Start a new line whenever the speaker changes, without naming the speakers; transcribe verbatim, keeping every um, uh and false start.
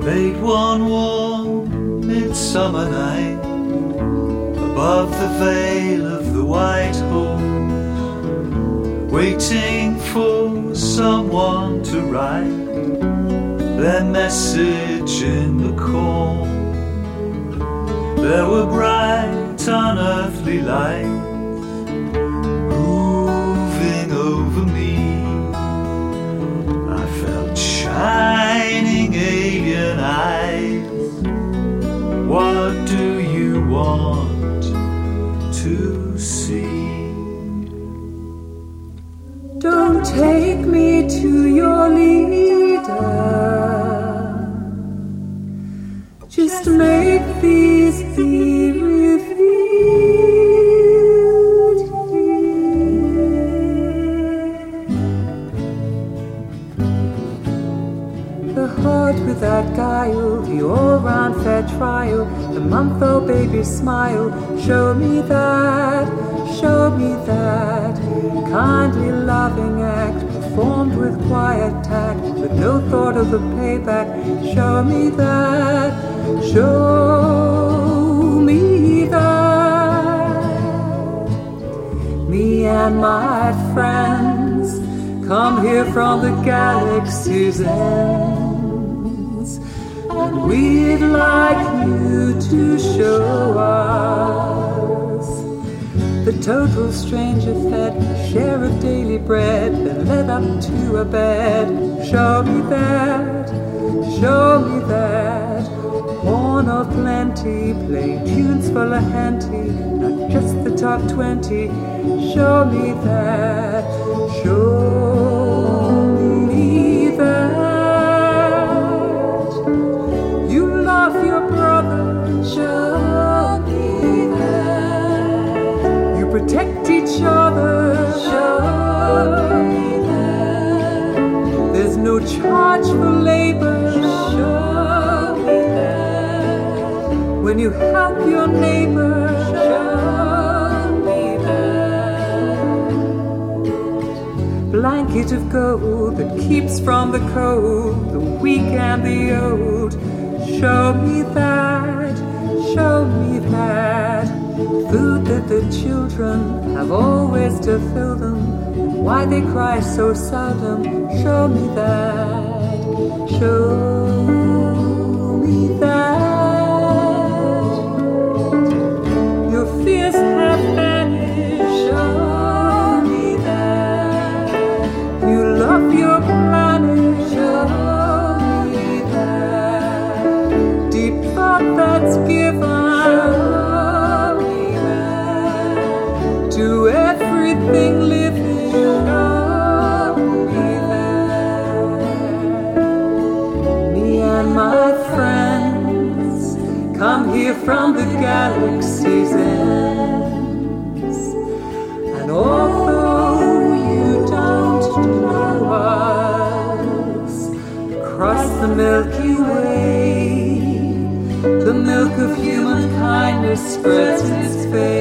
Late one warm midsummer night, above the veil of the White Horse, waiting for someone to write their message in the corn. There were bright unearthly lights moving over me. I felt shining alien eyes. What do you want to see?
Don't take me to your leader. Just make these be revealed here. The heart without guile, the all-round fair trial, the month-old baby smile. Show me that, show me that kindly loving act, performed with quiet tact, with no thought of the payback. Show me that, show me that. Me and my friends come here from the galaxy's ends, and we'd like you to show us the total stranger fed, share of daily bread, then led up to a bed. Show me that, show me that, horn of plenty, playing tunes for La Henty, not just the top twenty. Show me that, show me that. You love your brother, show me that. You protect each other, show me that. There's no charge for labor, show me that. When you help your neighbor, show me that. Blanket of gold that keeps from the cold the weak and the old. Show me that, show me that. Food that the children have always to fill them, and why they cry so seldom. Show me that, show me that. Your fears have vanished, show me that. You love your planet, show me that. Deep thought that's given, show me that. To everything living, show me that. Me and my friends come here from the galaxy's ends, and although you don't know us, across the Milky Way, the milk of human kindness spreads its face.